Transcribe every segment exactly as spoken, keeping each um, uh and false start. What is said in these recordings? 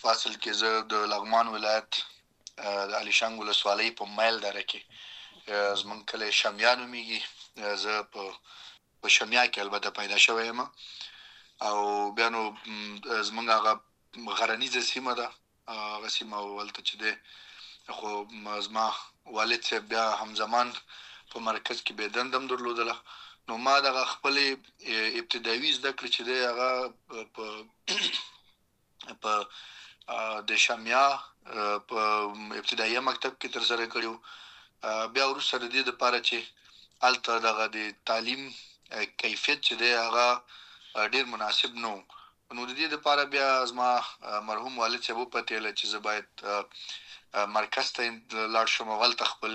فاصل کې زه د لغمان ولایت د علیشنګ ولسوالۍ په میل دره کې زمونږ کلی شمیا نومیږي. زه په په شمیا کې البته پیدا شوی یم او بیا نو زمونږ هغه غرنیزه سیمه ده، هغه سیمه ولته چې دی خو زما والد صاحب بیا همزمان په مرکز کې بې دنده هم درلودله. نو ما دغه خپلې ابتدایي زده کړې چې دی هغه په په د شمیا په ابتدایي مکتب کې ترسره کړي وو. بیا وروسته د دې دپاره چې هلته دغه د تعلیم کیفیت چې دی هغه ډېر مناسب نه و، نو د دې دپاره بیا زما مرحوم والد صاحب وپتېله چې زه باید مرکز ته لاړ شم او هلته خپل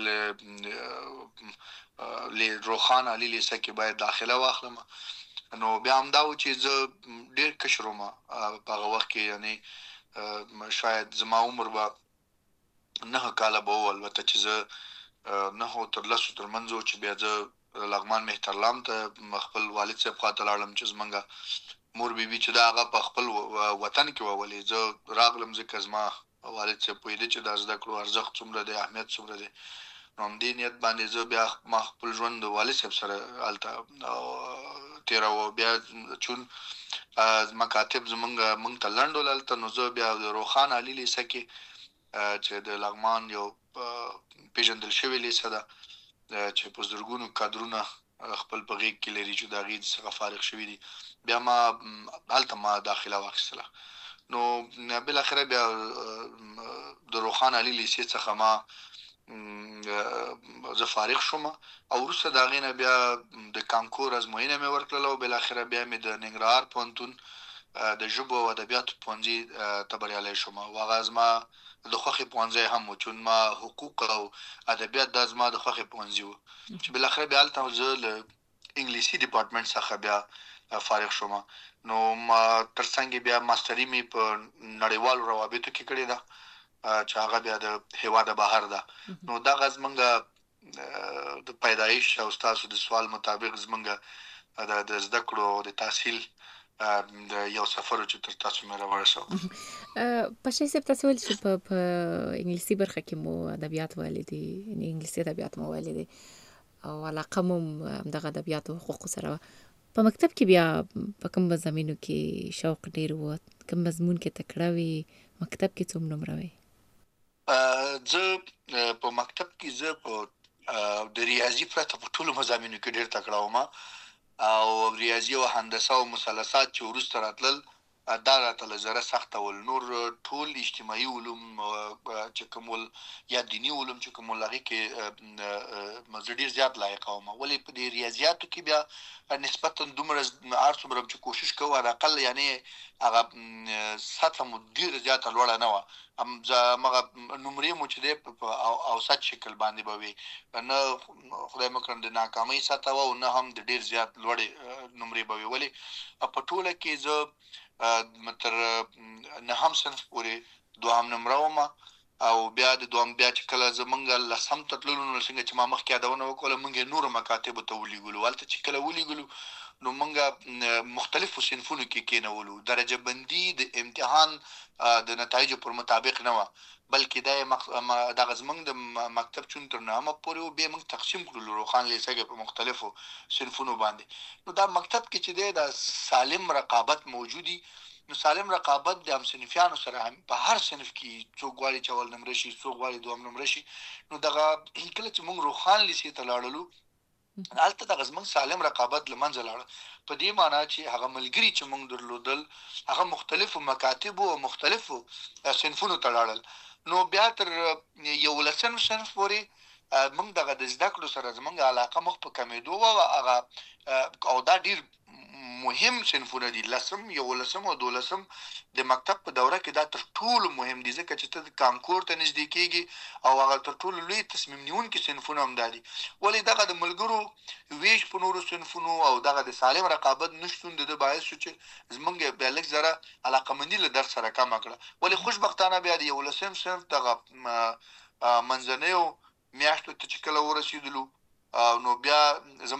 روخان علي لیسه کې باید داخله واخلم. نو بیا همدا و چې زه ډېر کشر وم په هغه وخت کې، یعنې شاید زما عمر به نهه کاله به و، البته چې زه نهو تر لسو تر منځ و چې بیا زه لغمان مهترلام ته خپل والد صاحب خواته لاړم چې زمونږ مور بیبي چې دا هغه په خپل وطن کې وه، ولې زه راغلم ځکه زما والد صاحب پوهېده چې دا زده کړو ارزښت څومره دی، اهمیت څومره دی. نو همدې نیت باندې زه بیا ما خپل ژوند د والد صاحب سره هلته تېراوه. بیا چون مکاتب زمونږ مونږ ته لنډ ول هلته، نو زه بیا د روخان علي لیسه کې چې د لغمان یو پېژندل شوې لیسه ده چې په زرګونو کادرونه خپل په غېږ کې لري چې د هغې څخه فارغ شوي دي، بیا ما هلته ما داخله واخیستله. نو بالاخره بیا د روخان علي لیسې څخه ما زه فارغ شوم او وروسته د هغې نه بیا د کانکور ازموینه مې ورکړله او بالاخره بیا مې د ننګرهار پوهنتون د ژبو او ادبیاتو پوهنځي ته بریالی شوم او هغه زما د خوښې پوهنځی هم و، چون ما حقوق او ادبیات دا زما د خوښې پوهنځي و چې بالاخره بیا هلته زه له انګلیسي ډپارټمنټ څخه بیا فارغ شوم. نو ما تر څنګ بیا ماستري مې په نړیوالو روابطو کې کړې ده چې هغه بیا د هېواد بهر ده. نو دغه زمونږ د پیدایش او ستاسو د سوال مطابق زمونږ د زده کړو او د تحصیل د یو سفر چې تر تاسو مې راورسو. پاشای صاحب تاسو ویل چې په انګلیسي برخه کې مو ادبیات ویلي دي، یعنې انګلیسي ادبیات مو ویلي دي او علاقه مو همدغه ادبیاتو حقوقو سره وه. په مکتب کې بیا په کوم مضامینو کې شوق ډېر و؟ کوم مضمون کې تکړه وي؟ مکتب کې څوم نمره وي؟ زه په مکتب کې زه په د ریاضي پرته په ټولو مضامینو کې ډېر تکړه وم او ریاضي او هندسه او مثلثات چې وروسته راتلل دا راته له زره سخته ول. نور ټول اجتماعي علوم چې کوم ول یا دیني علوم چې کوم ول هغې کې زه ډېر زیات لایقه وم، ولې په دې ریاضیاتو کې بیا نسبتا دومره هر څومره چې کوشش کوو حداقل یعنې هغه سطحه مو ډېره زیاته لوړه نه وه، همغه نمرې مو چې دی په اوسط شکل باندې به وي، نه خدای مه کړه د ناکامۍ سطحه وه او نه هم د ډېر زیات لوړې نمرې به وي. ولې په ټوله کې زه تر نهم صنف پورې دوهم نمره وم او بیا د دوهم بیا چې کله زمونږ لسم ته تللو نو څنګه چې ما مخکې یادونه وکړله مونږ یې نورو مکاتبو ته ولیږلو. هلته چې کله ولیږلو نو مونږ مختلفو صنفونو کې کېنولو، درجه بندي د امتحان د نتایجو پر مطابق نه وه، بلکې دا دغه زمونږ د مکتب چون تر نهمه پورې و بیا مونږ تقسیم کړلو روخان لیسه کې په مختلفو صنفونو باندې. نو دا مکتب کې چې دی دا سالم رقابت موجودي، نو سالم رقابت د همصنفیانو سره هم په هر صنف کې څوک غواړي چې اول نمره شي، څوک غواړي دوهم نمره شي. نو دغه کله چې مونږ روخان لیسې ته لاړلو هلته دغه زمونږ سالم رقابت له منځه لاړه، په دې معنا چې هغه ملګري چې مونږ درلودل هغه مختلفو مکاتبو او مختلفو صنفونو ته لاړل. نو بیا تر یولسم صنف پورې مونږ دغه د زده کړو سره زمونږ علاقه مخ په کمېدو وه هغه او دا ډېر مهم صنفونه دي. لسم یولسم او دولسم د مکتب په دوره کې دا تر ټولو مهم دي ځکه چې ته د کانکور ته نږدې کېږي او هغه تر ټولو لوی تصمیم نیونکي صنفونه هم دا دي. ولې دغه د ملګرو ویش په نورو صنفونو او دغه د سالم رقابت نشتون د ده باعث شو چې زمونږ بیا لږ ذره علاقهمندي له درس سره کمه کړه. ولې خوشبختانه بیا د یولسم صنف دغه منځنیو میاشتو ته چې کله ورسېدلو نو بیا زمونږ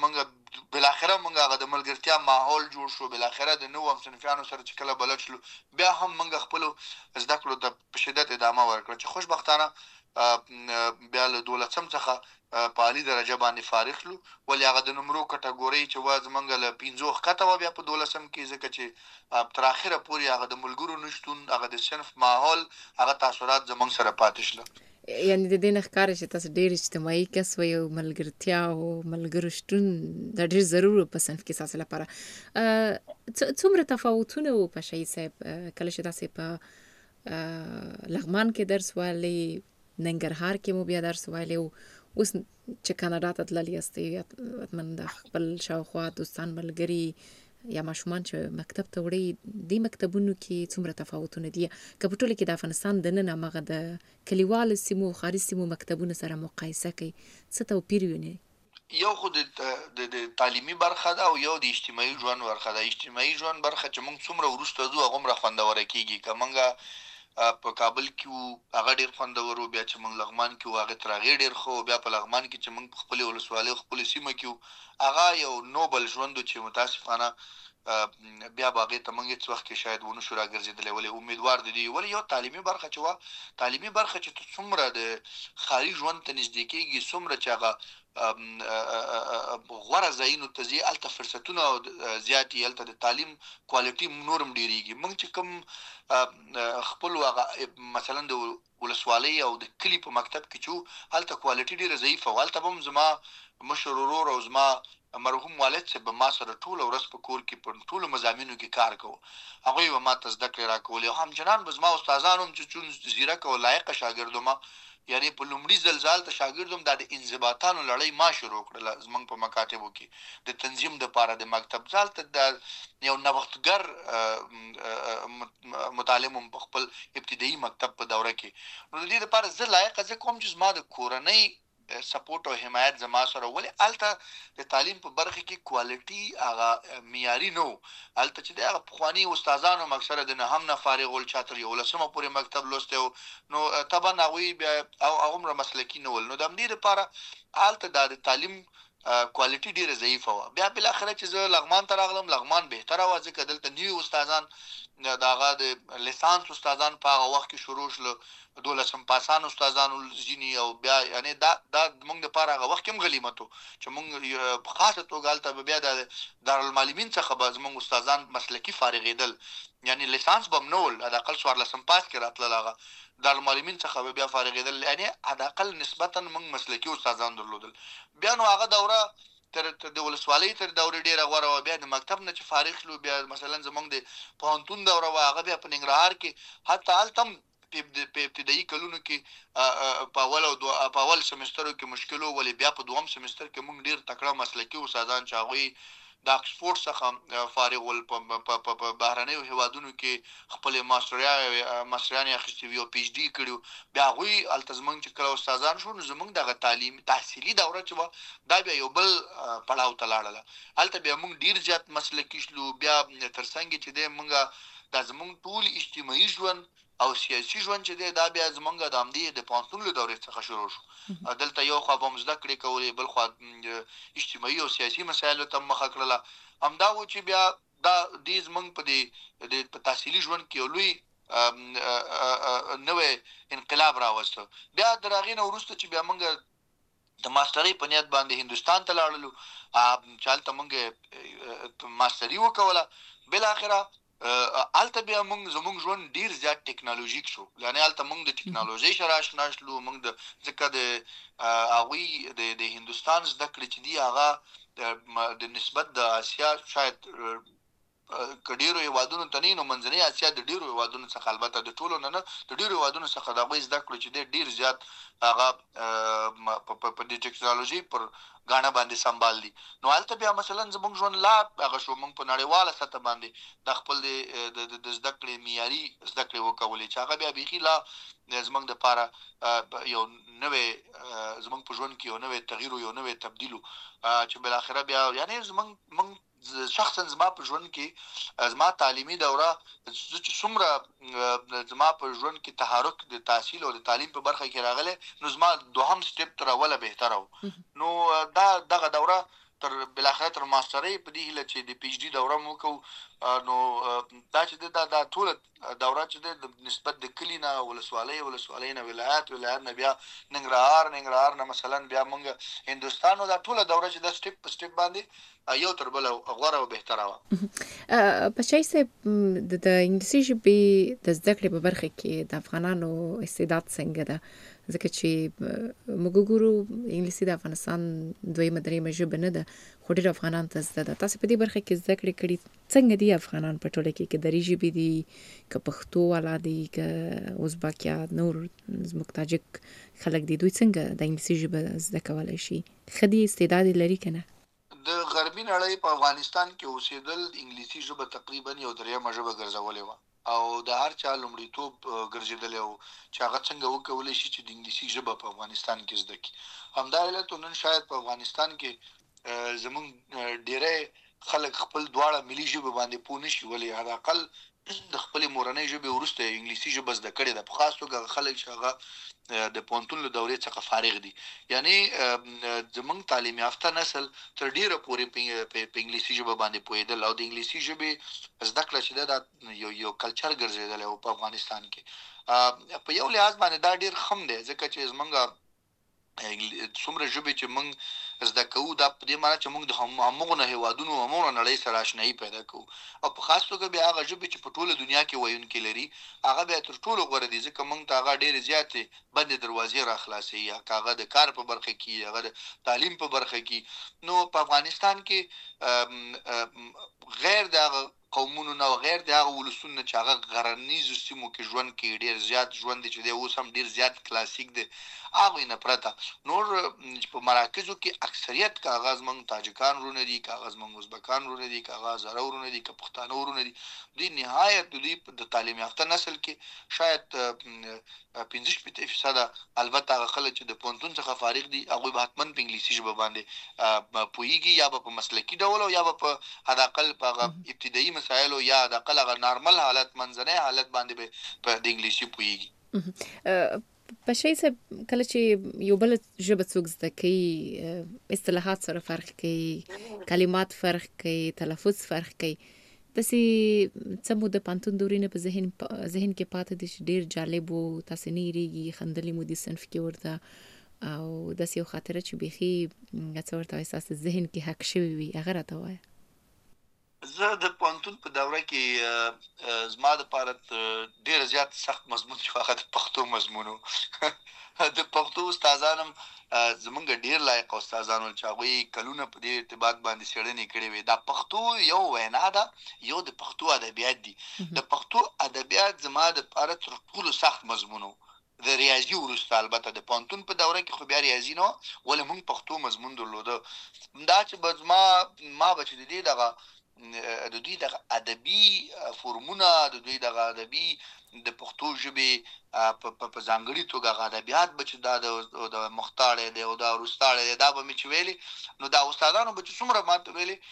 بل اخره موږ هغه د ملګرتیا ماحول جوړ شو، بل اخره د نو هم صنفیانو سره چې کله بلد شلو بیا هم موږ خپل زده کړو د په شدت ادامه ورکړه چې خوشبختانه بیا له دولسم څخه په عالی درجه باندې فارغ شلو. ولې هغه د نمرو کټګوري چې وا زمونږ له پنځو ښکته و بیا په دولسم کې ځکه چې تر اخره پورې هغه د ملګرو نشتون، هغه د صنف ماحول، هغه تاثیرات زمونږ سره پاتې شله. یعنی د دې نه ښکاره چې تاسو ډېر اجتماعي کس وئ او ملګرتیا او ملګرو شتون د ډېر ضرور په صنف کې ستاسو لپاره. څومره تفاوتونه و په شهید صاحب کله چې تاسو په لغمان کې درس وایلی، ننګرهار کې مو بیا درس وایلی، او اوس چې کاناډا ته تللی یاستئ، حتماً د خپل شاوخوا دوستان ملګري یا ماشومان چې مکتب ته وړئ، دې مکتبونو کې څومره تفاوتونه دي که په ټوله کې د افغانستان دننه هماغه د کلیوالو سیمو ښاري سیمو مکتبونو سره مقایسه کوئ، څه توپیر وینئ؟ یو خو د تعلیمي برخه ده او یو د اجتماعي ژوند برخه ده. اجتماعي ژوند برخه چې موږ څومره وروسته ځو هغومره خوندوره کېږي. که موږ په کابل کې وو هغه ډېر خوندور و، بیا چې موږ لغمان کې وو هغه تر هغې ډېر ښه و، بیا په لغمان کې چې موږ په خپلې ولسوالۍ خپلې سیمه کې وو هغه یو نوبل ژوند و چې متاسفانه بیا به هغې ته موږ هېڅ وخت کې شاید ونه شو راګرځېدلی. ولې امیدوار د دې ولې یو تعلیمي برخه چې وه، تعلیمي برخه چې ته څومره د ښاري ژوند ته نږدې کېږي، څومره چې هغه غوره ځایونو ته ځي، هلته فرصتونه زیات دي، هلته د تعلیم کوالټي نور هم ډېرېږي. موږ چې کوم خپلو هغه مثلا د ولسوالۍ او د کلي په مکتب کې چې هلته کوالټي ډېره ضعیفه وه. هلته به هم زما مشر ورور او زما مرحوم والد صاحب به ما سره ټوله ورځ په کور کې په ټولو مضامینو کې کار کوو، هغوی به ما ته زده کړې راکولې، او همچنان به زما استادان هم چې چون زیرک او لایقه شاګرد وم، یعنی په لومړي ځل زه هلته شاګرد وم، دا د انضباطانو لړۍ ما شروع کړله زموږ په مکاتبو کې د تنظیم دپاره د مکتب. زه هلته د یو نوښتګر متعلم وم په خپل ابتدایي مکتب په دوره کې. نو د دې دپاره زه لایقه زه کوم چې زما د کورنۍ سپورټ او حمایت زما سره. ولې هلته د تعلیم په برخه کې کوالټي هغه معیاري نه و. هلته چې د هغه پخواني استادانو هم اکثره د نهم نه فارغ ول، چا تر یولسمه پورې مکتب لوستی و، نو طبعا هغوی بیا هغومره مسلکي نه ول. نو د همدې دپاره هلته دا د تعلیم کوالټي ډېره ضعیفه وه. بیا بالاخره چې زه لغمان ته راغلم، لغمان بهتره وه ځکه دلته نوي استادان د هغه د لیسانس استادان په هغه وخت کې شروع شله، دولسم پاسان استادانو ځینې، او بیا یعنې دا دا موږ دپاره هغه وخت کې هم غلیمت و چې موږ په خاصه توګه هلته به بیا د دارالمعلمین څخه به زموږ استادان مسلکي فارغېدل، یعنې لیسانس به هم نه ول، حداقل څوارلسم پاس کې راتلل، هغه دارالمعلمین څخه به بیا فارغېدل، یعنې حداقل نسبتا موږ مسلکي استادان درلودل. بیا نو هغه دوره تر د ولسوالۍ تر دورې ډېره غوره وه. بیا د مکتب نه چې فارغ شلو، بیا مثلا زموږ د پوهنتون دوره وه، هغه بیا په ننګرهار کې حتی هلته هم په ابتدایي کلونو کې په اول او په اول سمسترو کې مشکل و، ولې بیا په دوم سمستر کې موږ ډېر تکړه مسلکي استادان چې هغوی د اکسفورډ څخه فارغ ول، په بهرنیو هېوادونو کې خپلې ماسټریانې اخیستې وي او پي ایچ ډي کړي، بیا هغوی هلته زموږ چې کله استادان شو، نو زموږ دغه تعلیم تحصیلي دوره چې وه دا بیا یو بل پړاو ته لاړله. هلته بیا موږ ډېر زیات مسلکي شلو. بیا تر څنګ چې دی موږ دا زموږ ټول اجتماعي ژوند او سیاسي ژوند چې دی دا بیا زمونږ د همدې د پوهنتون له دورې څخه شروع شو. دلته یو خوا به هم زده کړې کولې، بل خوا اجتماعي او سیاسي مسایلو ته مخه کړله. همدا و چې بیا دا دې زمونږ په دې په تحصیلي ژوند کې یو لوی نوی انقلاب راوسته. بیا د هغې نه وروسته چې بیا موږ د ماسټرۍ په نیت باندې هندوستان ته لاړلو، چې هلته موږ ماسټري وکوله. بالاخره هلته بیا موږ زموږ ژوند ډېر زیات ټکنالوژیک شو، یعنې هلته موږ د ټکنالوژۍ سره اشنا شلو. موږ د ځکه د هغوی د هندوستان زده کړې چې دي هغه د نسبت د اسیا شاید که ډېرو هېوادونو ته نه وي، نو منځنۍ اسیا د ډېرو هېوادونو څخه، البته د ټولو نه نه، د ډېرو هېوادونو څخه د هغوی زده کړو چې دی ډېر زیات هغه په دې ټکنالوژۍ پر ګاڼه باندې سمبال دي. نو هلته بیا مثلا زموږ ژوند لا هغه شو، موږ په نړیواله سطح باندې د خپل د زده کړې معیاري زده کړې وکولې، چې هغه بیا بیخي لا زموږ دپاره یو نوی زموږ په ژوند کې یو نوی تغییر و، یو نوی تبدیل و، چې بالاخره بیا یعنې زموږ موږ شخصا زما په ژوند کې زما تعلیمي دوره زه چې څومره زما په ژوند کې تحرک د تحصیل او د تعلیم په برخه کې راغلی، نو زما دوهم سټپ تر اوله بهتره و. نو دا دغه دوره تر بلاخره تر ماسترۍ په دې هیله چې د پی ایچ ډي دوره مو وکړو نو دا چې دا دا ټول دوره چې د نسبت د کلی نه ولسوالۍ ولسوالۍ نه ولایت ولایت نه بیا ننګرهار ننګرهار نه مثلا بیا موږ هندوستان دا ټول دوره چې د سټیپ په سټیپ باندې یو تر بل غوره او بهتره وه. په شای سه د انګلیسي ژبې د زده کړې په برخه کې د افغانانو استعداد څنګه ده؟ ځکه چې موږ ګورو انګلیسي د افغانستان دویمه دریمه ژبه نه ده خو ډېر افغانان ته زده ده. تاسو په دې برخه کې زده کړې کړي څنګه دي افغانان په ټوله کې کې دري ژبې دي که پښتو والا دي که ازبک یا نور زموږ تاجک خلک دي دوی څنګه د انګلیسي ژبه زده کولای شي؟ ښه دي استعداد لري که نه؟ د غربي نړۍ په افغانستان کې اوسېدل انګلیسي ژبه تقریبا یو دریمه ژبه ګرځولې وه او د هر چا لومړیتوب ګرځېدلی و چې هغه څنګه وکولی شي چې د انګلیسي ژبه په افغانستان کې زده کړي. همدا علت نن شاید په افغانستان کې زموږ ډېری خلک خپل دواړه ملي ژبې باندې پوه نه شي، ولې حداقل د خپلې مورنۍ ژبې وروسته انګلیسي ژبه زده کړې ده، په خاص توګه خلک چې هغه د پوهنتون له دورې څخه فارغ دي. یعنی زموږ تعلیم یافته نسل تر ډیره پورې په انګلیسي ژبه باندې پوهېدل او د انګلیسي ژبې زده کړه چې ده یو یو کلچر ګرځېدلی و په افغانستان کې. په یو لحاظ باندې دا ډېر خم دی ځکه چې زموږ څومره ژبې چې موږ زده کوو دا په دې معنی چې موږ د همغو هېوادونو همغو نړۍ سره اشنایي پیدا کوو او په خاص توګه بیا هغه ژبې چې په ټوله دنیا کې ویونکي لري هغه بیا تر ټولو غوره دي ځکه موږ ته هغه ډېرې زیاتې بندې دروازې راخلاصوي، یا که هغه د کار په برخه کې هغه د تعلیم په برخه کې. نو په افغانستان کې غیر د هغه قومونو نه او غیر د هغه ولسونو نه چې هغه غرنیزو سیمو کې ژوند کوي ډېر زیات ژوند دی چې دی اوس هم ډېر زیات کلاسیک دی، هغوی نه پرته نور په مراکزو کې اکثریت که هغه زموږ تاجکان ورونه دي که هغه زموږ ازبکان ورونه دي که هغه هزاره ورونه دي که پښتانه ورونه دي، دوی نهایت دوی د تعلیم یافته نسل کې شاید پنځه شپېته فیصده البته هغه خلک چې د پوهنتون څخه فارغ دي هغوی به حتما په انګلیسي ژبه باندې پوهېږي، یا به په مسلکي ډول او یا به په حداقل په هغه ابتدایي مسایلو یا حداقل هغه نارمل حالت منځنی حالت باندې به په د انګلیسي پوهېږي. په شای صاحب کله چې یو بل ژبه څوک زده کوي اصطلاحات سره فرق کوي، کلمات فرق کوي، تلفظ فرق کوي، داسې څه مو د پوهنتون دورې نه په ذهن ذهن کې پاتې دي چې ډېر جالب و، تاسې نه هېرېږي، خندلي مو دي صنف کې ورته او داسې یو خاطره چې بیخي څه ورته وایي ستاسې ذهن کې حق شوي وي هغه راته ووایه؟ زه د پوهنتون په دوره کې زما دپاره ډېر زیات سخت مضمون چې هغه د پښتو مضمون و. د پښتو استادان هم زمونږ ډېر لایق استادان ول چې هغوی کلونه په دې ارتباط باندې څېړنې کړې وې. دا پښتو یو وینا ده، یو د پښتو ادبیات دي. د پښتو ادبیات زما دپاره تر ټولو سخت مضمون و د ریاضي وروسته. البته د پوهنتون په دوره کې خو بیا ریاضي نه وه، ولې موږ پښتو مضمون درلوده. دا چې به زما ما به چې د دې دغه د دوی دغه ادبي فورمونه د دوی دغه ادبي د پښتو ژبې په ځانګړي توګه هغه ادبیات به چې دا د مختاړی دی او دا وروستاړی دی دا به مې چې ویلي نو دا استادانو به چې څومره ما ته ویلي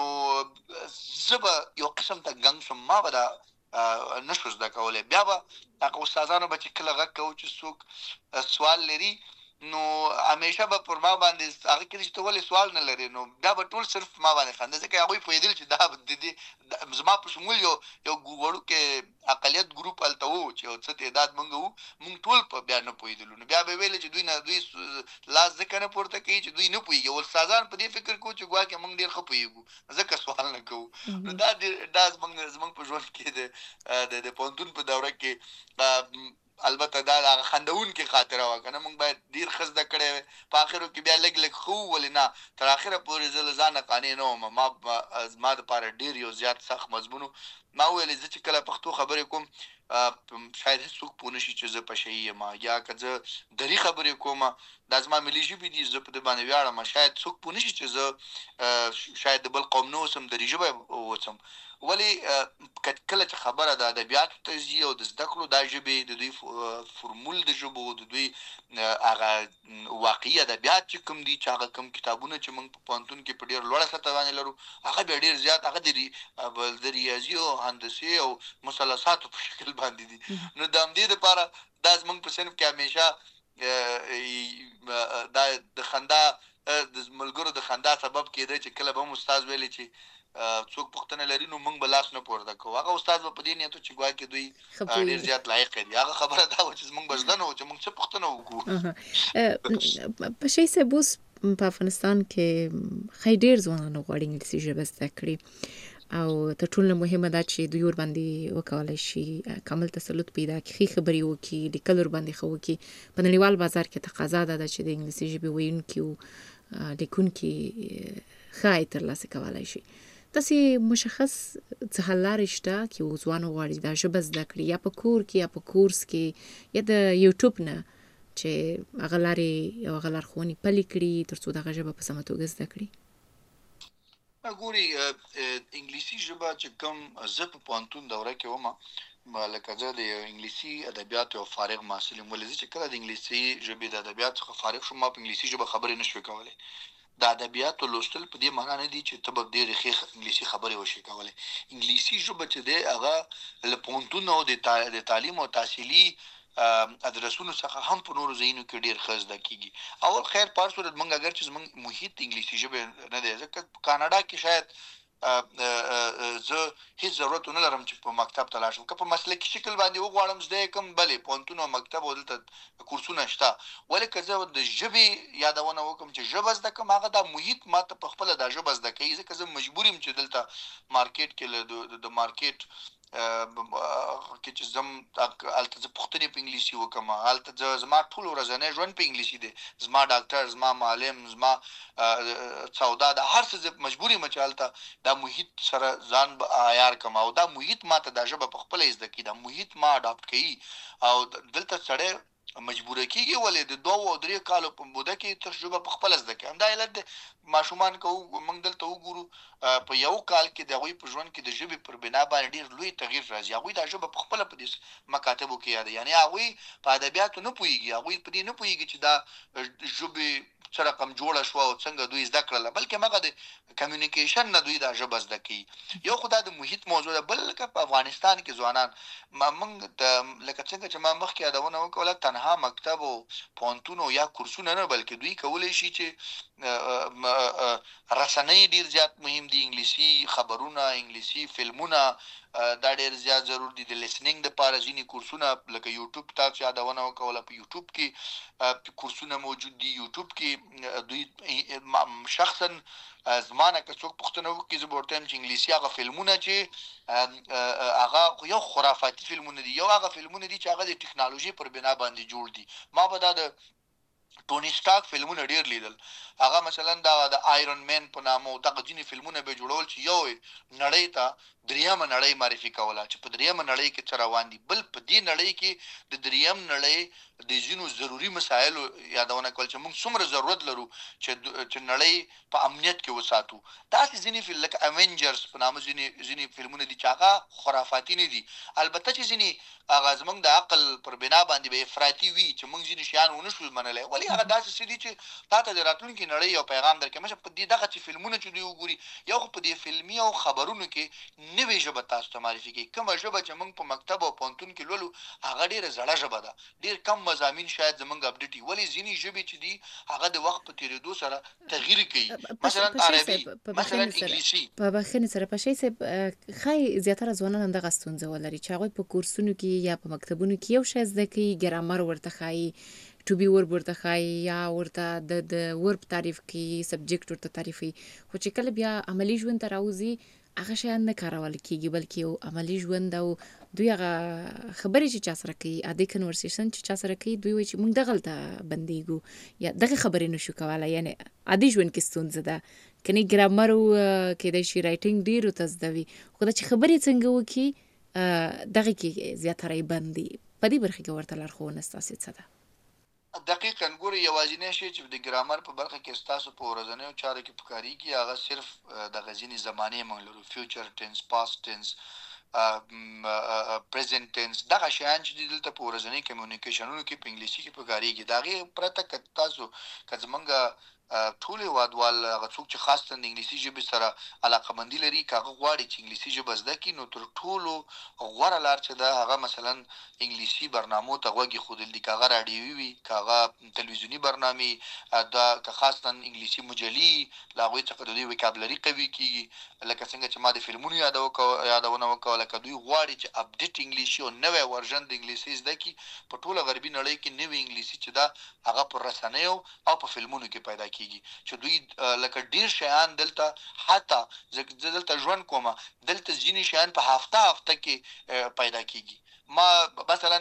نو زه به یو قسم ته ګنګ شم، ما به دا نشو زده کولی. بیا به هغه استادانو به چې کله غږ کوو چې څوک سوال لري نو همیشه به پر ما باندې هغه کړي چې ته ولې سوال نه لرې، نو بیا به ټول صرف ما باندې خنده ځکه هغوی پوهېدل چې دا د دې زما په شمول یو یو وړوکی اقلیت ګروپ هلته و چې یو څه تعداد موږ وو، موږ ټول په بیا نه پوهېدلو. نو بیا به ویلې چې دوی نه دوی لاس ځکه نه پورته کوي چې دوی نه پوهېږي او استادان په دې فکر کوو چې ګواکې موږ ډېر ښه پوهېږو ځکه سوال نه کوو. نو دا دا زموږ زموږ په ژوند کې د د پوهنتون په دوره کې البته دا هغه خندونکې خاطره وه که نه، موږ باید ډېر ښه زده کړی وی. په آخرو کې بیا لږ لږ ښه ولې نه تر آخره پورې زه له ځانه قانع نه وم. ما زما دپاره ډېر یو زیات سخت مضمون و. ما وویلې زه چې کله پښتو خبرې کوم شاید هېڅوک پوه نه شي چې زه پشهي یم، یا که زه دري خبرې کوم دا زما ملي ژبې دي، زه په دې باندې ویاړم، شاید څوک پوه نه شي چې زه شاید د بل قوم نه اوسم دري ژبه اوسم. ولې کله چې خبره د ادبیاتو ته ځي او د زده کړو دا ژبې د دوی فورمول د ژبو د دوی هغه واقعي ادبیات چې کوم دي چې هغه کوم کتابونه چې موږ په پوهنتون کې په ډېر لوړه سطح باندې لرو هغه بیا ډېر زیات هغه د ریاضي او هندسې او مثلثاتو په شکل باندې دي. نو د همدې دپاره دا زموږ په صنف کې همیشه دا د خندا د ملګرو د خندا سبب کېده چې کله به استاد ویلي چې څوک پوښتنه لري نو موږ به لاس نه پورته کوو. هغه استاد په دې نیت چې ګویا کې دوی ډیر زیات لایق دي. هغه خبره دا و چې موږ بزده نه و چې موږ څه پوښتنه وکړو. په شي سه بوس په افغانستان کې خی ډیر ځوانان غواړي انګلیسي ژبه زده کړي او تر ټولو مهمه ده چې دوی ور باندې وکولای شي کامل تسلط پیدا کړي، خبري وکړي، لیکل ور باندې خو وکړي. په نړیوال بازار کې تقاضا ده چې د انګلیسي ژبې ویونکي او لیکونکي ښه ترلاسه کولای شي. تاسې مشخص څه حل لارې شته چې یو ځوان غواړي دا ژبه زده کړي یا په کور کې یا په کورس کې یا د یوټیوب نه چې هغه لارې او هغه لارښوونې پلي کړي تر څو دغه ژبه په سمه توګه زده کړي؟ ګوري انګلیسي ژبه چې کوم زه په پوهنتون دوره کې وم، لکه زه د انګلیسي ادبیاتو یو فارغ محصل یم، ولې چې کله د انګلیسي ژبې د ادبیاتو څخه فارغ شوم ما په انګلیسي ژبه خبرې نشوې کولی. د ادبیاتو لوستل په دې معنا نه دي چې ته به ډېرې ښې انګلیسي خبرې وشي کولی. انګلیسي ژبه چې دی هغه له پوهنتون او د تعلیم او تحصیلي ادرسونو څخه هم په نورو ځایونو کې ډېر ښه زده کېږي. اول خیر په هر صورت موږ اگر چې زموږ محیط انګلیسي ژبې نه دی، ځکه په کاناډا کې شاید زه هیڅ ضرورت نه لرم چې په مکتب ته لاړ شم. که په مسلکي شکل باندې وغواړم زده کوم، بلې پوهنتون او مکتب او دلته کورسونه شته، ولې که زه د ژبې یادونه وکړم چې ژبه زده کوم، هغه دا محیط ما ته په خپله دا ژبه زده کوي، ځکه زه مجبور یم چې دلته مارکیټ کې د مارکیټ کې چې زم هلته زه پوښتنې په انګلیسي وکړم، هلته زما ټول ورځنی ژوند په انګلیسي دی، زما ډاکټر، زما معلم، زما سودا، د هر څه زه مجبور یم چې هلته دا محیط سره ځان عیار کړم او دا محیط ما ته دا ژبه په خپله زده کوي، دا محیط ما اډاپټ کوي او دلته سړی مجبوره کېږي ولې د دوه او درې کالو په موده کې تر ژبه په خپله زده کوي. همدا علت دی ماشومان که موږ دلته وګورو په یو کال کې د هغوی په ژوند کې د ژبې پر بنا باندې ډېر لوی تغییر راځي. هغوی دا ژبه په خپله په دې مکاتبو کې یاده، یعنې هغوی په ادبیاتو نه پوهېږي، هغوی په دې نه پوهېږي چې دا ژبې څه رقم جوړه شوه او څنګه دوی زده کړله، بلکې هغه د کمیونیکیشن نه دوی دا ژبه زده کوي. یو خو دا د محیط موضوع ده، بل لکه په افغانستان کې ځوانان ما موږ د لکه څنګه چې ما مخکې یادونه وکړله تنها مکتب او پوهنتون او یا کورسونه نه، بلکې دوی کولی شي چې رسنۍ ډېر زیات مهم دي، انګلیسي خبرونه، انګلیسي فلمونه دا ډېر زیات ضرور دي. د لیسننګ دپاره ځینې کورسونه لکه یوټیوب تاسو یادونه وکوله، په یوټیوب کې کورسونه موجود دي. یوټیوب کې دوی شخصا زما نه که څوک پوښتنه وکړي زه به ورته وایم چې انګلیسي هغه فلمونه چې هغه یو خرافاتي فلمونه دي، یو هغه فلمونه دي چې هغه د ټکنالوژي پر بنا باندې جوړ دي. ما به دا د ټوني سټارک فلمونه ډیر لیدل، هغه مثلا دا د آیرون مین په نامه دغه ځینې فلمونه به جوړول چې یو نړۍ ته دریمه نړۍ معرفي کوله چې په دریمه نړۍ کې څه روان دي، بل په دې نړۍ کې د دریم نړۍ د ځینو ضروري مسایلو یادونه کول چې موږ څومره ضرورت لرو چې چې نړۍ په امنیت کې وساتو. داسې ځینې فلم لکه اوینجرز په نامه ځینې ځینې فلمونه دي چې هغه خرافاتي نه دي، البته چې ځینې هغه زموږ د عقل پر بنا باندې به افراطي وي چې موږ ځینې شیان ونه شو منلی، ولې هغه داسې څه دي چې تا ته د راتلونکي نړۍ یو پیغام درکوي. مثلا په دې دغه چې فلمونه چې دوی وګوري، یو خو په دې فلمي او خبرونو کې نوې ژبه تاسو ته معرفي کوي. کومه ژبه چې موږ په مکتب او پوهنتون کې لولو هغه ډېره زړه ژبه ده، ډېر کم مضامین شاید زموږ اپډیټ وي، ولې ځینې ژبې چې دي هغه د وخت په تېرېدو سره تغییر کوي. مثلا عربي، مثلا انګلیسي. په بخښنې سره په شی صاحب ښایي زیاتره ځوانان همدغه ستونزه ولري چې هغوی په کورسونو کې یا په مکتبونو کې یو شی زده کوي، ګرامر ورته ښایي، ټو بي ورب ورته ښایي، یا ورته د د ورب تعریف کوي، سبجیکټ ورته تعریفوي، خو چې کله بیا عملي ژوند ته راوځي هغه شیان نه کارول کېږي، بلکې یو عملي ژوند او دوی هغه خبرې چې چا سره کوي، عادي کنورسیشن چې چا سره کوي، دوی وایي چې موږ دغلته بندېږو یا دغه خبرې نشو کولی، یعنې عادي ژوند کې ستونزه ده. کنی ګرامر کېدای شي رایټینګ ډېر ورته زده وي، خو دا چې خبرې څنګه وکړي دغه کې زیاتره یې بند دي. په دې برخه کې ورته لارښوونه ستاسې څه ده؟ دقیقاً ګوري یوازینی شی چې د ګرامر په برخه کې ستاسو په ورځنیو چارو کې پکارېږي هغه صرف د غځینې زمانې موږ لرو، فیوچر ټینس، پاست ټینس، پریزنت ټنس دغه شیان چې دلته په ورځنی کمیونیکیشنونو کې په انګلیسي کې په کاریږي دا غي پرته ک تاسو که زمونږ ټول وادوال هغه څوک چې خاص تند انګلیسي ژبه سره علاقمندي لري کاغه غواړي چې انګلیسي ژبه زده کړي نو تر ټولو غوړه لار چې دا هغه مثلا انګلیسي برنامو ته وګي خودل دي کاغه رادیوي وي کاغه تلویزیونی برنامه دا که خاص تند انګلیسي مجلي لاغوي څخه د وکابلري قوي کیږي لکه څنګه چې ما د فلمونو یادو کو یادونه وکړه لکه دوی غواړي چې اپډیټ انګلیسي او نوې ورژن د انګلیسي زده کړي په ټوله غربي نړۍ کې نوې انګلیسي چې دا هغه پر رسنیو او په فلمونو کې پیدا کیږي چې دوی لکه ډیر شیان دلته حتی دلته ژوند کومه دلته ځینې شیان په هفته هفته کې پیدا کیږي ما مثلا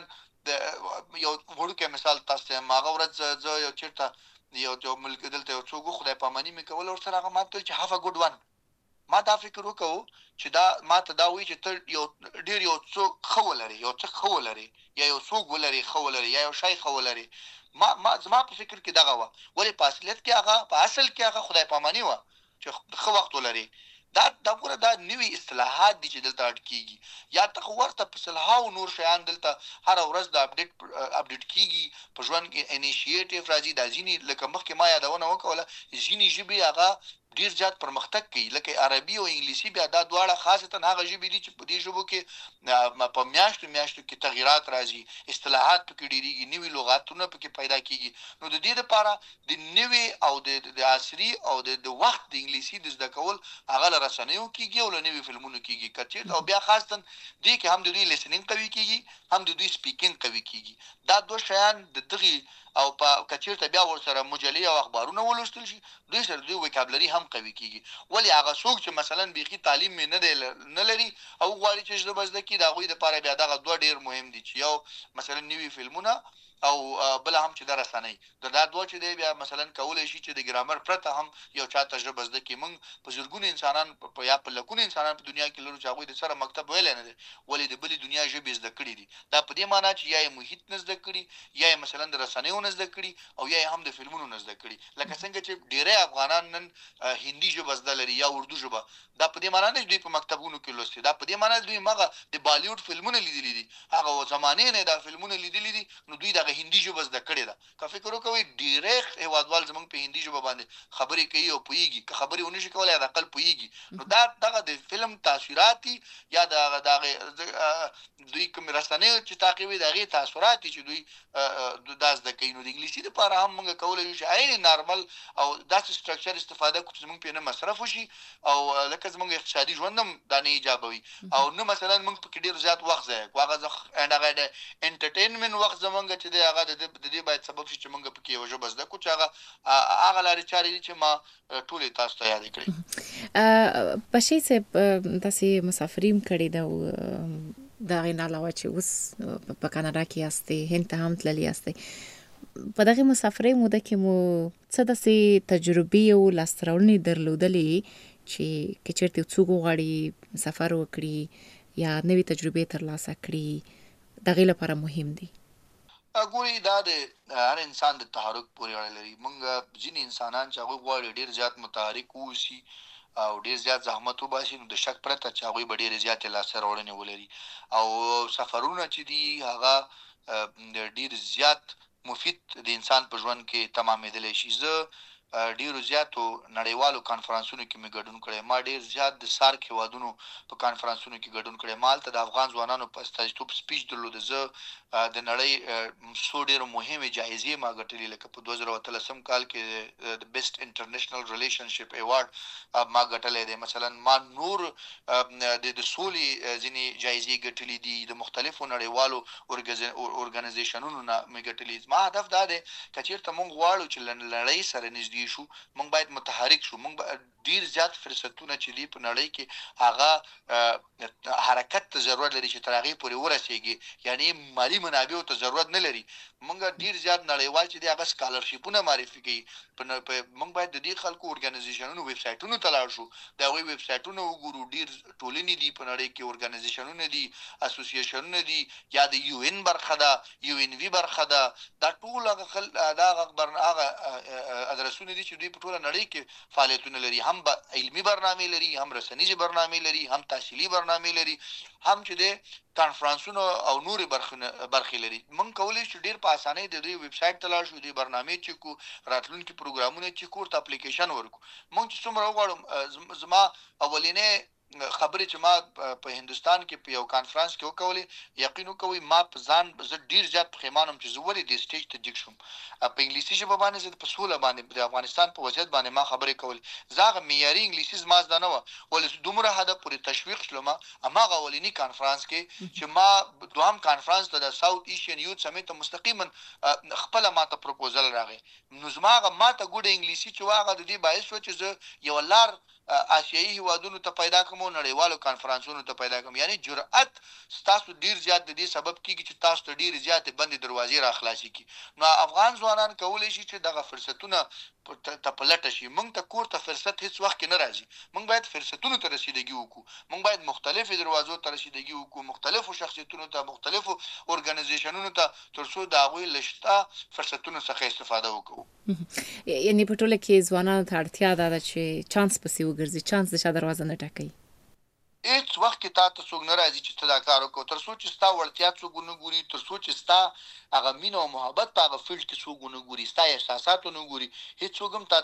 یو ورکه مثال تاسو ته ما غوړت زه یو چیرته یو یو ملک دلته یو څوک خدای پامانی مې کول او سره هغه ماته چې هاف ا ګډ ون ما دا فکر وکاو چې دا ما ته دا وی چې ته یو ډیر یو څوک خولري یو څوک خولري یا یو څوک ولري خولري یا یو شای خولري ما ما زما په فکر کې دغه و ولې په اصلیت کې هغه په اصل کې هغه خدای پامانی و چې خو وخت ولري دا دا ګوره دا نوې اصطلاحات دي چې دلته اټ کیږي یا ته ورته په صلاحو نور شیان دلته هر ورځ د اپډیټ اپډیټ کیږي په ژوند کې انیشیټیو راځي دا ځینی لکه مخکې ما یادونه وکوله ځینی ژبې هغه ډیر زیات پرمختګ کوي لکه عربي او انګلیسي بیا دا دواړه خاصتا هغه ژبې دي چې په دې ژبو کې په میاشتو میاشتو کې تغیرات راځي اصطلاحات پکې ډیریږي نوې لغاتونه پکې پیدا کیږي نو د دې لپاره د نوې او د عصري او د وخت د انګلیسي د زده کول هغه رسنیو کیږي او نوې فلمونو کیږي کچې او بیا خاصتا دې کې هم د دوی لیسنینګ قوي کیږي هم د دوی سپیکینګ قوي کیږي دا دوه شیان د دغه او په کچیرته بیا ور سره مجلې او اخبارونه ولوستل شي دوی سره دوی وکابلري هم قوي کیږي ولی هغه څوک چې مثلا بيخي تعلیم نه دی نه لري او غواړي چې د بزده کې دا غوي د پاره بیا دغه دوه ډیر مهم دي چې یو مثلا نیوی فلمونه او بل هم چې درسنۍ دا دا دوه چې دی بیا مثلا کولای شي چې د ګرامر پرته هم یو چا تجربه زده کې موږ په زرګونو انسانان په یا په لکونو انسانان په دنیا کې لرو چې هغه د سره مکتب ویل نه دي ولې د بل دنیا ژبه زده کړې دي دا په دې معنی چې یا محیط نه زده کړي یا مثلا د رسنیو نه زده کړي او یا هم د فلمونو نه زده کړي لکه څنګه چې ډیره افغانان نن هندي ژبه زده لري یا اردو ژبه دا په دې معنی نه دوی په مکتبونو کې لوستي دا په دې معنی دوی مغه د بالیوډ فلمونه لیدلي دي هغه زمانه نه دا فلمونه لیدلي دي نو دوی دغه هندي ژبه زده کړي دا که فکر وکوي ډیرېکټ هوادوال زمونږ په هندي ژبه باندې خبرې کوي او پويږي که خبرې ونشي کولای د عقل پويږي نو دا دغه د فلم تاثیراتي یا دغه دغه دوی کوم رسنۍ چې تعقیبي دغه تاثیراتي چې دوی داس د کینو د انګلیسي لپاره هم موږ کولای شو عین نارمل او داسې سټرکچر استفاده کوو چې موږ په نه مصرف وشي او لکه زموږ اقتصادي ژوندم د نه ایجابوي او نو مثلا موږ په ډیر زیات وخت ځای واغه ځخ اند هغه د انټرټینمنت وخت زمونږ چې دی هغه د دې باید سبب شي چې موږ پکې یو ژبه زده کو چې هغه هغه لاري چاري چې ما ټولې تاسو ته یاد کړې په شي چې تاسو مسافریم کړی دا دا غنا علاوه چې اوس په کاناډا کې یاستئ هند ته هم تللی یاستئ په دغه مسافرۍ موده کې مو څه داسې تجربې او لاستراوړنې درلودلې چې که چېرته څوک غواړي سفر وکړي یا نوې تجربې ترلاسه کړي دغه لپاره مهم دي ګوري دا د هر انسان د تحرک پورې اړه لري مونږ ځینې انسانان چې هغه غواړي ډیر زیات متحرک وشي او ډیر زیات زحمت وباسي نو د شک پرته چې هغه ډیر زیات لاستراوړنې ولري او سفرونه چې دي هغه ډیر زیات مفید د انسان په ژوند کې تمامېدلی شي زه ډیرو زیاتو نړیوالو کانفرنسونو کې مې ګډون کړی ما ډیر زیات د سارک هیوادونو په کانفرنسونو کې ګډون کړی مالته د افغان ځوانانو په استازیتوب سپیچ درلود زه د نړۍ څو ډیر مهمه جایزې ما ګټلې لکه په دوه زره اتلسم کال کې د بیسټ انټرنیشنل ریلیشنشپ ایوارډ ما ګټلې دی مثلا ما نور د سولې ځینې جایزې ګټلې دي د مختلفو نړیوالو اورګانایزیشنونو نه مې ګټلې ما هدف دا دی چې چیرته مونږ غواړو چې لړۍ سره نږدې شو مونږ باید متحرک شو مونږ ډیر زیات فرصتونه چې دی په نړۍ کې هغه حرکت ته ضرورت لري چې ترغیب پورې ورسیږي یعنی مالی منابع ته ضرورت نه لري مونږ ډیر زیات نړیوال چې دی هغه سکالرشپونه معرفي کوي په مونږ باید د دې خلکو اورګانایزیشنونو ویب سټونو ته لاړ شو دا وی ویب سټونو وګورو ډیر ټولنې دي په نړۍ کې اورګانایزیشنونه دي اسوسییشنونه دي یا د یو ان برخه ده یو ان وی برخه ده دا ټول هغه دا خبر هغه ادرسونه کانفرنسونه دي چې دوی په ټوله نړۍ کې فعالیتونه لري، هم علمي برنامې لري، هم رسنیزي برنامې لري، هم تحصیلي برنامې لري، هم چې د کانفرنسونو او نورې برخې برخې لري. موږ کولی شو ډیر په اسانۍ د دوی ویب سایټ ته لاړ شو، دوی برنامې چیک کو، راتلونکي پروګرامونه چیک کو، ورته اپلیکیشن ورکو. موږ چې څومره وغواړو، زما اولینې خبرې چې ما په هندستان کې په یو کانفرنس کې وکولې، یقین وکوئ ما په ځان زه ډیر زیات پښیمانم چې زه ولې دې سټیج ته جګ شوم. په انګلیسي ژبه باندې زه په سوله باندې د افغانستان په وضعیت باندې ما خبرې کولې، زه هغه معیاري انګلیسي زما زده نه وه، ولې دومره حده پورې تشویق شلم هماغه اولیني کانفرنس کې چې ما دوهم کانفرنس ته د ساوث ایشین یوت سمیټ ته مستقیما خپله ماته پروپوزل راغی. نو زما هغه ماته ګوډه انګلیسي چې هغه د دې باعث شو چې زه یو لار آسیایي هیوادونو ته پیدا کوم او نړیوالو کانفرنسونو ته پیدا کوم. یعنی جرأت ستاسو ډیر زیات د دې سبب کیږي چې تاسو ته ډیر زیات بندي دروازې را خلاصي کی. نو افغان ځوانان کولی شي چې دغه فرصتونه ته پلټ شي. موږ ته کور ته فرصت هیڅ وخت کې نه راځي، موږ باید فرصتونو ته رسیدګي وکړو، موږ باید مختلفو دروازو ته رسیدګي وکړو، مختلفو شخصیتونو ته، مختلفو اورګنایزیشنونو ته، ترڅو د هغوی لشته فرصتونو څخه استفاده وکړو. یعنی په ټوله کې ځوانانو ته اړتیا ده چې چانس پسې وګرځي، چانس د شا دروازه نه ټکوي. هیڅ وخت کې تا ته څوک نه راځي چې ته دا کار وکړو، تر څو چې ستا وړتیا څوک ونه ګوري، تر څو چې ستا هغه مینه او محبت په هغه فیلډ کې څوک ونه ګوري، ستا احساسات ونه ګوري، هیڅوک هم تا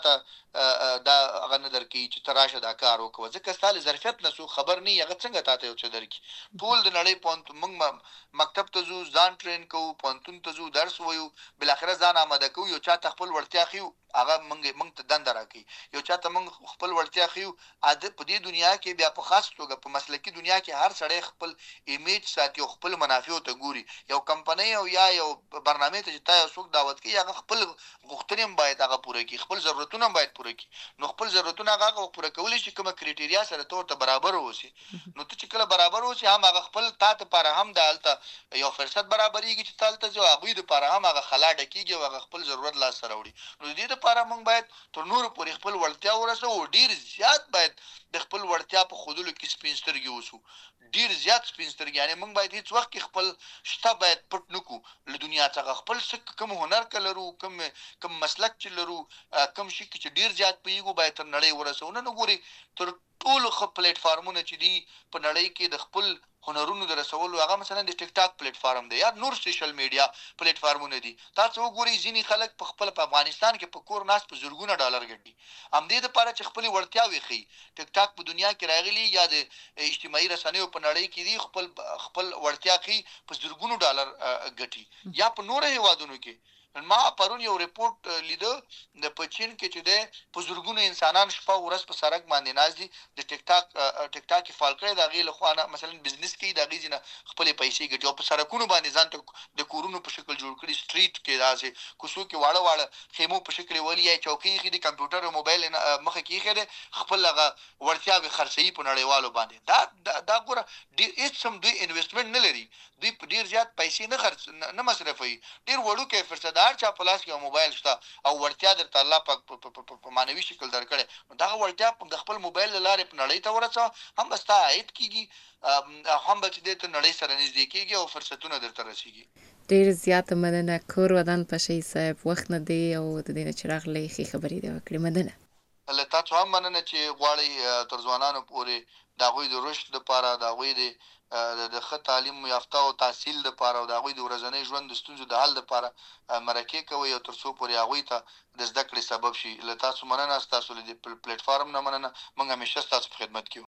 ته دا هغه نه درکوي چې ته راشه دا کار وکړه. ځکه ستا له ظرفیت نه څوک خبر نه وي، هغه څنګه تا ته یو څه درکړي. ټول د نړۍ پوهنتون موږ مکتب ته ځو، ځان ټرین کوو، پوهنتون ته ځو، درس وایو، بالاخره ځان آماده کوو، یو چا ته خپل وړتیا ښیو، هغه موږ موږ ته دنده راکوي، یو چا ته موږ خپل وړتیا ښیو. عادت په دې دنیا کې بیا په خاص توګه په مسلکي دنیا کې هر سړی خپل ایمیج ساتي او خپل منافع ته ګوري. یو کمپنۍ او یا یو برنامه ته چې تا یو څوک دعوت کوي، هغه خپل غوښتنې هم باید هغه پوره کړي، خپل ضرورتونه هم باید پوره کړي. نو خپل ضرورتونه هغه پوره کولی شي کومه کرایټیریا سره ته ورته برابر اوسي. نو ته چې کله برابر اوسي، هم هغه خپل تا ته لپاره هم د هلته یو فرصت برابرېږي چې ته هلته ځې، او هغوی دپاره هم هغه خلا ډکېږي او هغه خپل ضرورت لاسته راوړي. نو د دې دپاره موږ باید تر نورو پورې خپل وړتیا ورسوو، او ډېر زیات باید د خپل وړتیا په ښودلو کې سپین سترګي اوسو، ډیر زیات سپین سترګي. یعنی موږ باید هیڅ وخت کې خپل شته باید پټ نه کړو له دنیا څخه. خپل څه کوم هنر که لرو، کوم کوم مسلک چې لرو، کوم شي کې چې ډیر زیات پوهېږو، باید تر نړۍ ورسوو. نن وګورئ تر ټولو ښه پلیټ فارمونه چې دي په نړۍ کې د خپل هنرونو د رسولو، هغه مثلا د ټیک ټاک پلیټ فارم دی یا نور سوشل میډیا پلیټ فارمونه دي. تاسو وګورئ ځینې خلک په خپل په افغانستان کې په کور ناست په زرګونه ډالر ګټي، همدې دپاره چې خپلې وړتیاوې ښیي. ټیک ټاک په دنیا کې راغلي یا د اجتماعي رسنیو په نړۍ کې دي، خپل خپل وړتیا ښیي، په زرګونو ډالر ګټي. یا په نورو هیوادونو کې ما پرون یو ریپورت لیده د په چین کې چې دی په زرګونو انسانان شپه ورځ په سړک باندې ناست دي، د ټیک ټاک ټیک ټاک کې فعال کړی، د هغې له خوا نه مثلا بزنس کوي، د هغې ځینه خپلې پیسې ګټي، او په سړکونو باندې ځان ته د کورونو په شکل جوړ کړي، سټریټ کې داسې کوڅو کې واړه واړه خیمو په شکل ولي، یا چوکۍ ایښي دي، کمپیوټر او موبایل مخه کې ایښی دی، خپل هغه وړتیاوې خرڅوي په نړیوالو باندې. دا دا ګوره ډېر هېڅ هم دوی انویسټمنټ نه لري، دوی په ډېر زیات پیسې نه خرڅ نه مصرفوي، ډېر وړوکی فرصت د هر چا په لاس کې موبایل شته او وړتیا درته الله پاک په معنوي شکل درکړی. نو دغه وړتیا د خپل موبایل له لارې په نړۍ ته ورسوه، هم به ستا عاید کېږي، هم به چې دی ته نړۍ سره نږدې کېږي او فرصتونه درته رسېږي. ډېر زیاته مننه کور ودان پشۍ صاحب، وخت نه دی او د دې نه چې راغلی ښې خبرې دې وکړې. مننه. له تاسو هم مننه چې غواړئ تر ځوانانو پورې د هغوی د رشد دپاره، د هغوی د د ښه تعلیم یافته او تحصیل دپاره او د هغوی د ورځنۍ ژوند د ستونزو د حل دپاره مرکې کوئ، او تر څو پورې هغوی ته د زده کړې سبب شي. له تاسو مننه، ستاسو له دې پلیټ فارم نه مننه. موږ همیشه ستاسو په خدمت کې یو.